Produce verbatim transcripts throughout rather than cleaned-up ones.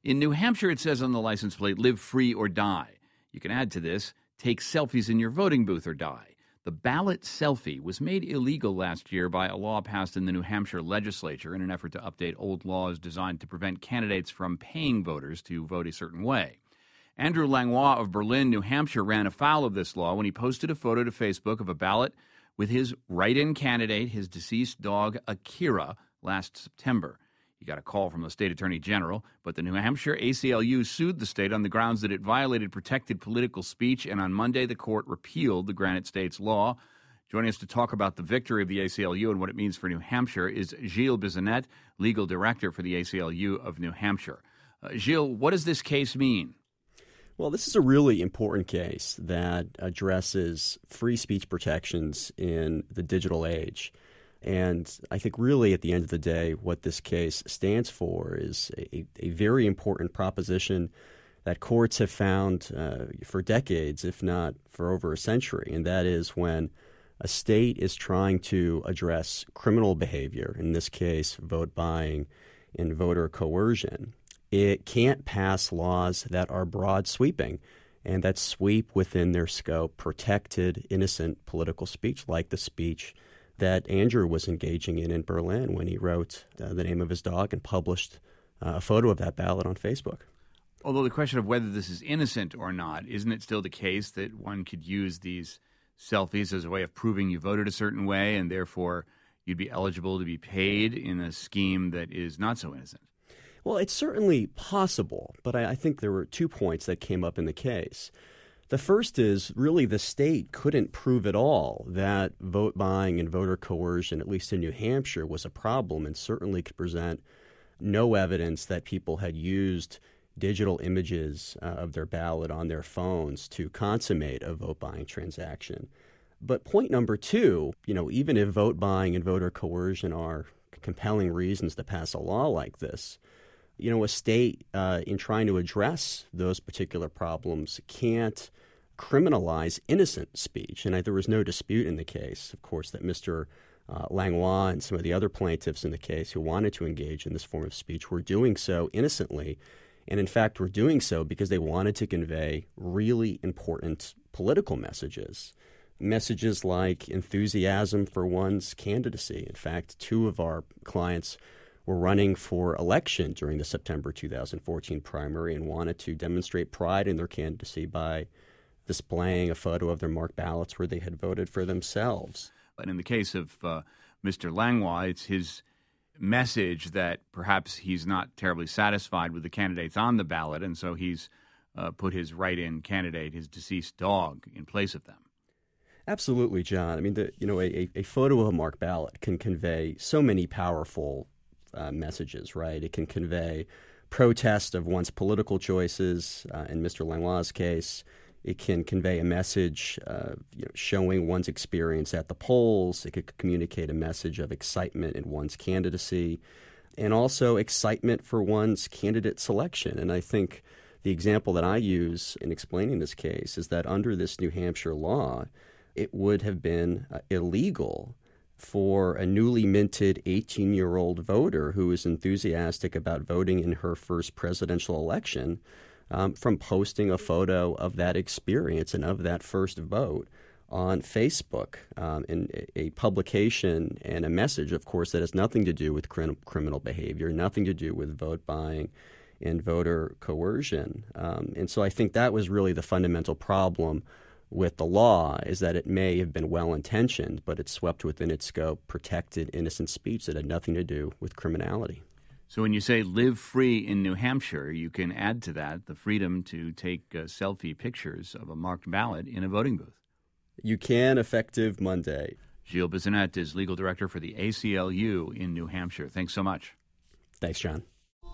In New Hampshire, it says on the license plate, live free or die. You can add to this, take selfies in your voting booth or die. The ballot selfie was made illegal last year by a law passed in the New Hampshire legislature in an effort to update old laws designed to prevent candidates from paying voters to vote a certain way. Andrew Langlois of Berlin, New Hampshire, ran afoul of this law when he posted a photo to Facebook of a ballot with his write-in candidate, his deceased dog, Akira, last September. He got a call from the state attorney general, but the New Hampshire A C L U sued the state on the grounds that it violated protected political speech, and on Monday the court repealed the Granite State's law. Joining us to talk about the victory of the A C L U and what it means for New Hampshire is Gilles Bissonnette, legal director for the A C L U of New Hampshire. Uh, Gilles, what does this case mean? Well, this is a really important case that addresses free speech protections in the digital age. And I think really at the end of the day, what this case stands for is a, a very important proposition that courts have found uh, for decades, if not for over a century, and that is when a state is trying to address criminal behavior, in this case vote buying and voter coercion, it can't pass laws that are broad sweeping and that sweep within their scope protected, innocent political speech like the speech that Andrew was engaging in in Berlin when he wrote uh, the name of his dog and published uh, a photo of that ballot on Facebook. Although the question of whether this is innocent or not, isn't it still the case that one could use these selfies as a way of proving you voted a certain way and therefore you'd be eligible to be paid in a scheme that is not so innocent? Well, it's certainly possible, but I, I think there were two points that came up in the case. The first is really the state couldn't prove at all that vote buying and voter coercion, at least in New Hampshire, was a problem, and certainly could present no evidence that people had used digital images uh, of their ballot on their phones to consummate a vote buying transaction. But point number two, you know, even if vote buying and voter coercion are compelling reasons to pass a law like this, you know, a state uh, in trying to address those particular problems can't criminalize innocent speech. And I, there was no dispute in the case, of course, that Mister Uh, Langlois and some of the other plaintiffs in the case who wanted to engage in this form of speech were doing so innocently. And in fact, were doing so because they wanted to convey really important political messages. Messages like enthusiasm for one's candidacy. In fact, two of our clients were running for election during the September two thousand fourteen primary and wanted to demonstrate pride in their candidacy by displaying a photo of their marked ballots where they had voted for themselves. And in the case of uh, Mister Langlois, it's his message that perhaps he's not terribly satisfied with the candidates on the ballot, and so he's uh, put his write-in candidate, his deceased dog, in place of them. Absolutely, John. I mean, the, you know, a, a photo of a marked ballot can convey so many powerful uh, messages, right? It can convey protest of one's political choices. Uh, in Mister Langlois' case, it can convey a message uh, you know, showing one's experience at the polls. It could communicate a message of excitement in one's candidacy and also excitement for one's candidate selection. And I think the example that I use in explaining this case is that under this New Hampshire law, it would have been uh, illegal for a newly minted eighteen-year-old voter who is enthusiastic about voting in her first presidential election Um, from posting a photo of that experience and of that first vote on Facebook, um, in a publication and a message, of course, that has nothing to do with crim- criminal behavior, nothing to do with vote buying and voter coercion. Um, and so I think that was really the fundamental problem with the law, is that it may have been well-intentioned, but it swept within its scope protected innocent speech that had nothing to do with criminality. So when you say live free in New Hampshire, you can add to that the freedom to take uh, selfie pictures of a marked ballot in a voting booth. You can, effective Monday. Gilles Bissonnette is legal director for the A C L U in New Hampshire. Thanks so much. Thanks, John.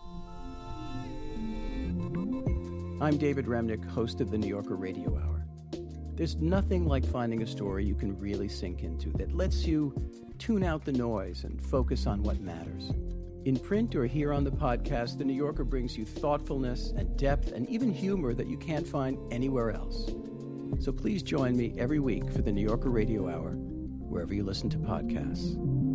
I'm David Remnick, host of the New Yorker Radio Hour. There's nothing like finding a story you can really sink into that lets you tune out the noise and focus on what matters. In print or here on the podcast, The New Yorker brings you thoughtfulness and depth and even humor that you can't find anywhere else. So please join me every week for The New Yorker Radio Hour, wherever you listen to podcasts.